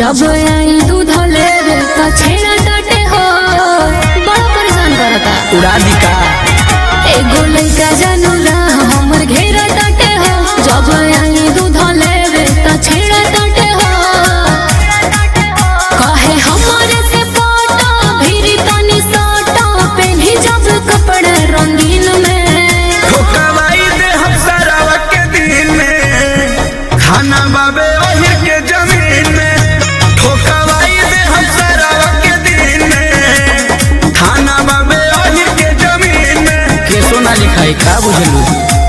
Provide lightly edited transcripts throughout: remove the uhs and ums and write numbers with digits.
जब आई दूध लेवे तो छेड़ा डाटे हो, बड़ा परेशान करता। उड़ा दी का एगो लइका जानू ना हमर घेरा डाटे हो, जब आई दूध लेवे तो छेड़ा डाटे हो। कहे हमरे से फोटो भीरी तनी सोटो पेन्ही जब कपड़ा रंगीन में, ठोकवाई दे हम सरावा के दिन में, खाना बाबे ओही के जमीन में। ठोकवाई दे हम सरावा के दिन में, खाना बाबे ओही के जमीन में। के सोना लिखाई का बुझलू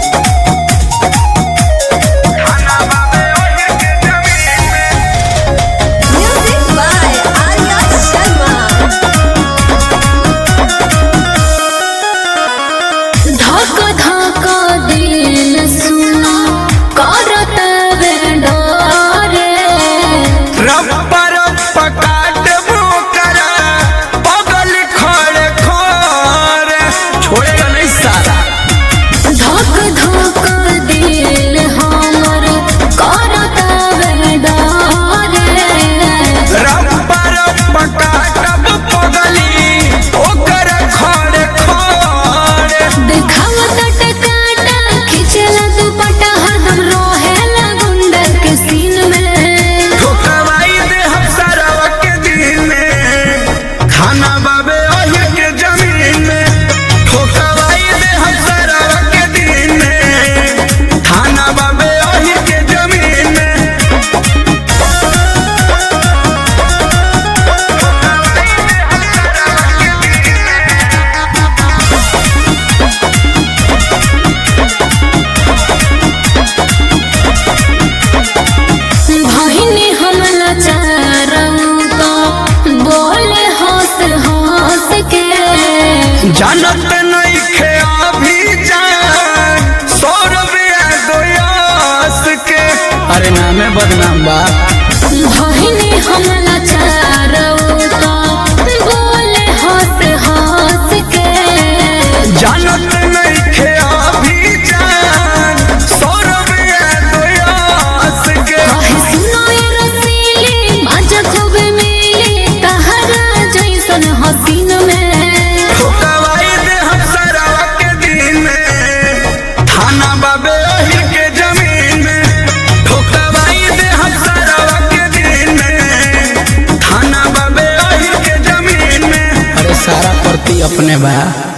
जानत नहीं खे अभी जान 100 रुपया दोयास के। अरे नामे बदनाम बा भहिनी हमला चारो तो बोले हंस हंस के। जानत नहीं खे अभी जान 100 रुपया दोयास के। कहे सुनो ये रसीली मजा खूब मिली तहरा जैसन हसीन में। बाबे ओही के जमीन में, ठोकवाई दे हम सरावा के दिन में, खाना बाबे ओही के जमीन में। अरे सारा प्रति अपने बा।